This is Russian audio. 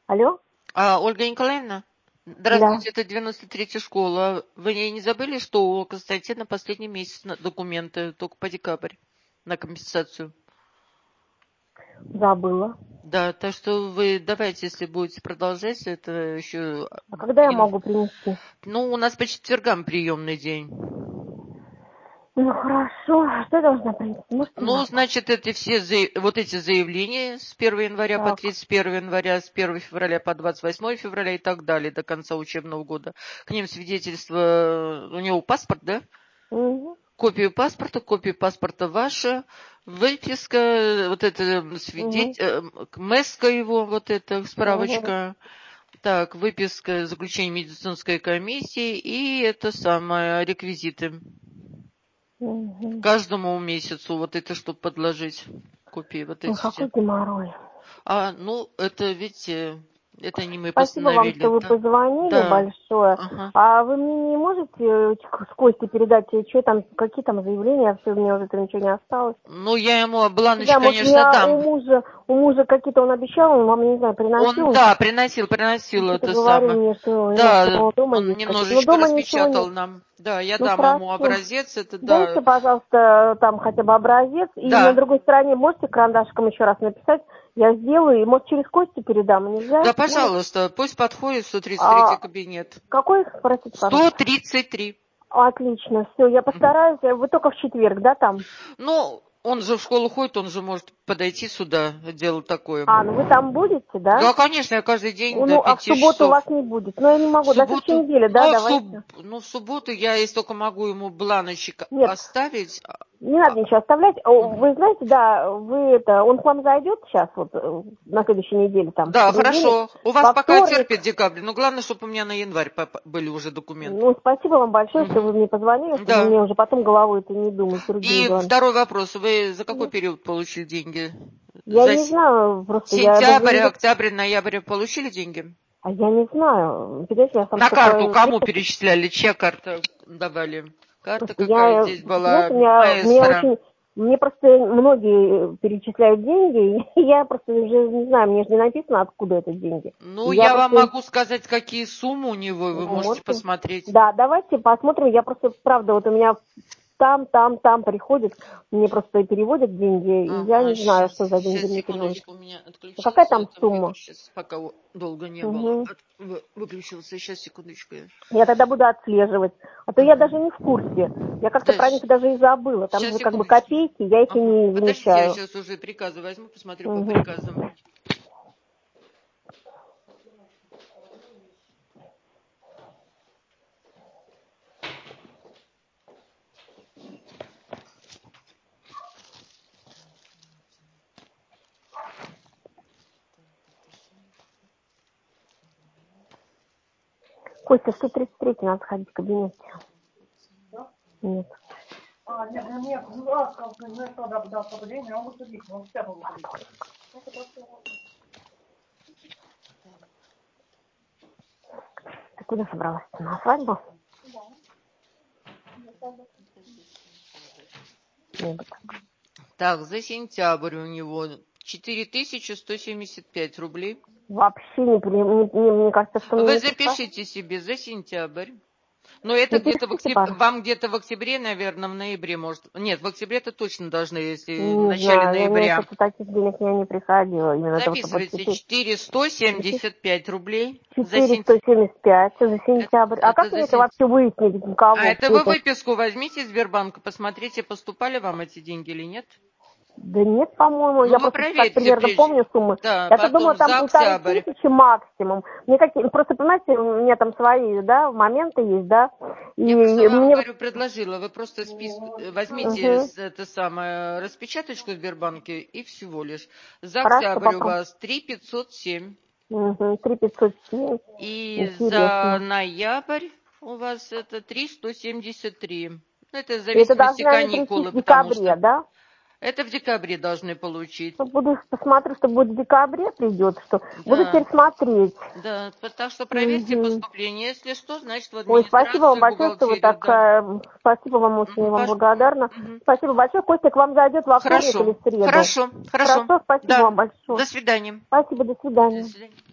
Алло? Ольга Николаевна, Да. здравствуйте, это 93-я школа. Вы не забыли, что у Константина последний месяц на документы, только по декабрь, на компенсацию? Забыла. Да, так что вы давайте, если будете продолжать, это еще... А когда я могу принести? Ну, у нас по четвергам приемный день. Ну, хорошо. Что я должна принести? Может, Ну, значит, это все вот эти заявления с 1 января по Так. 31 января, с 1 февраля по 28 февраля и так далее до конца учебного года. К ним свидетельство, у него паспорт, да? Угу. Копию паспорта ваша, выписка, вот это МЭСКа его, вот эта справочка. Так, выписка, заключение медицинской комиссии и это самое, реквизиты. Угу. Каждому месяцу вот это, чтобы подложить копии вот эти Какой все. геморрой. Ну, это, видите, это не мы Спасибо вам, постановили. что вы позвонили Да. большое. Ага. А вы мне не можете с Костей передать, что там, какие там заявления, все, у меня уже это ничего не осталось. Ну, я ему бланочку, Да, может, у конечно, меня дам. у мужа какие-то он обещал, он вам, не знаю, приносил. Он, да, приносил Что-то это говорил самое. мне, что у Да, него дома он есть какие-то. Но немножечко дома ничего распечатал нет. нам. Да, я Ну, дам ему хорошо. образец, это да. Дайте, пожалуйста, там хотя бы образец. И на Да. другой стороне можете карандашиком еще раз написать. Я сделаю. И, может, через Костю передам. Нельзя? Да, Может? пожалуйста, пусть подходит 133 А кабинет. какой? Простите, пожалуйста. 133. Отлично. Все, я постараюсь. Вы только в четверг, да, там? Ну, он же в школу ходит, он же может подойти сюда, дело такое. Ну вы там будете, да? Да, конечно, я каждый день до Ну, а в 5 субботу у часов. вас не будет. Но я не В могу. На следующей субботу, неделе, да, давайте. в субботу я, если только могу ему бланочек Нет, оставить. не надо ничего оставлять. Вы знаете, да, он к вам зайдет сейчас, вот, на следующей неделе, там, в Да, понедельник, хорошо. У вас во пока вторник. терпит декабрь, но главное, чтобы у меня на январь были уже документы. Ну, спасибо вам большое, что вы Мгм. мне позвонили, чтобы Да. мне уже потом головой это не думать другими И делами. второй вопрос. Вы за какой период получили деньги? Я За не знаю, просто я даже сентябрь, не... октябрь, ноябрь получили деньги? А я не знаю. Понимаете, я там На карту столько... кому перечисляли? Чья карта давали? Карта Просто какая я, здесь была? понимаете, меня Маэстро. очень... Мне просто многие перечисляют деньги, и я просто уже не знаю, мне же не написано, откуда это деньги. Ну, И я я вам просто... могу сказать, какие суммы у него, вы можете Можете? посмотреть. Да, давайте посмотрим. Я просто, правда, вот у меня там приходит, мне просто переводят деньги, и я Ага, не знаю, сейчас, что за деньги мне переводят. секундочку, у меня Какая отключился там этот компьютер, сумма? сейчас, пока долго не было. Угу. Выключился, сейчас, секундочку. Я тогда буду отслеживать. А то я даже не в курсе. Я как-то Да, про них даже и забыла. Там сейчас, же как бы секундочку. копейки, я их и Ага, не подождите, я замечаю. сейчас уже приказы возьму, посмотрю по Угу. приказам. Костя, 133 надо сходить в кабинет. Нет. Ты куда собралась? На свадьбу? Нет. Так, за сентябрь у него 4175 рублей. Вообще мне кажется, что мне Вы не пришла. запишите себе за сентябрь. Но это где-то Напишите, пожалуйста. вам где-то в октябре, наверное, в ноябре может. Нет, в октябре-то точно должны, если в Не начале знаю, мне ноября. что-то таких денег мне не приходило. Именно того, чтобы Записывайте 4. 4175 рублей за сентябрь. 475 за сентябрь. А Это как за мне это сентябрь. вообще выяснить, А кого? это вы выписку возьмите из Сбербанка, посмотрите, поступали вам эти деньги или нет. Да нет, по-моему, Ну, я вы просто так проверьте, примерно помню суммы. да, Я-то думала, потом там за октябрь. 1500 максимум. Мне просто, понимаете, у меня там свои, да, моменты есть, да. И Я просто вам, мне... говорю, предложила. Вы просто возьмите Угу. это самое распечаточку в Сбербанке и всего лишь. За Хорошо, октябрь у попробуй. вас 3507. Угу. 3507. И за Интересно. ноябрь у вас это 3173. Ну, это в И это зависимости должны они прийти каникулы, в потому декабре, что да? это в декабре должны получить. Посмотрю, что будет в декабре придет, что буду Да, теперь смотреть. да. Так что проверьте Угу. поступление. Если что, значит в Ой, спасибо вам администрацию, в большое, что вы бухгалтерию, так... да. спасибо вам, очень вам благодарна. Мгм. Спасибо большое. Костя к вам зайдет во вторник или Хорошо, в среду. хорошо, хорошо. Хорошо, спасибо Да, вам до большое. свидания. Спасибо, до До свидания. свидания.